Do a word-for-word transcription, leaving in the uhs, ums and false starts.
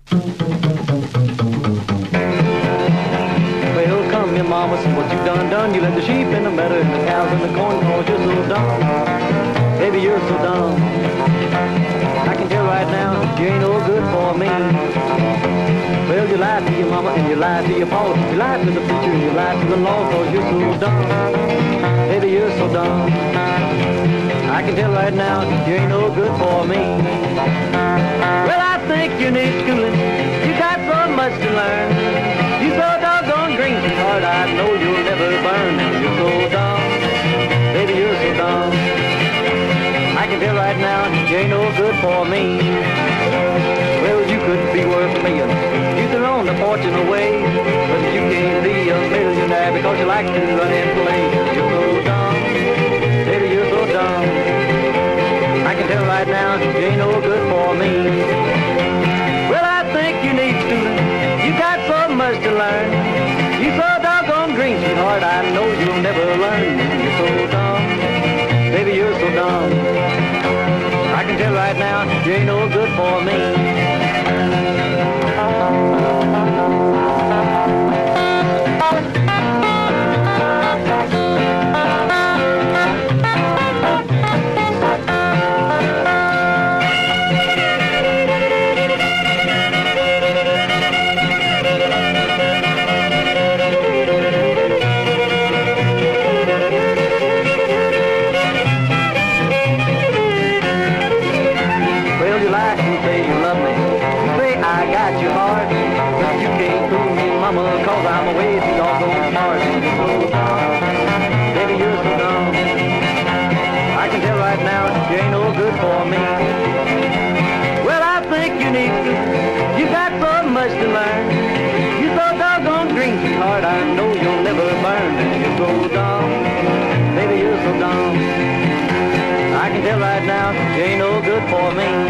Well, come here, mama, see what you've done, done. You let the sheep in the meadow and the cows in the corn, cause you're so dumb. Baby, you're so dumb. I can tell right now you ain't no good for me. Well, you lied to your mama and you lied to your pa. You lied to the preacher and you lied to the law, cause you're so dumb. Baby, you're so dumb. I can tell right now you ain't no good for me. Well, I think you need schooling. You got so much to learn. You so doggone green, sweetheart, I know you'll never burn. You're so dumb. Baby, you're so dumb. I can tell right now you ain't no good for me. Well, you could be worth a million. You thrown the fortune away, but you can't be a millionaire because you like to run and play. You're so dumb. Baby, you're so dumb. I can tell right now you ain't no good for me. Well, I think you need schooling. You got so much to learn. You so doggone green, sweetheart, I know you'll never learn. You're so dumb. Baby, you're so dumb. I can tell right now you ain't no good for me. Cause I'm away too doggone smart. You're so dumb. Baby, you're so dumb. I can tell right now you ain't no good for me. Well, I think you need to. You got so much to learn. You're so doggone green, sweetheart, I know you'll never burn. You're so dumb. Baby, you're so dumb. I can tell right now you ain't no good for me.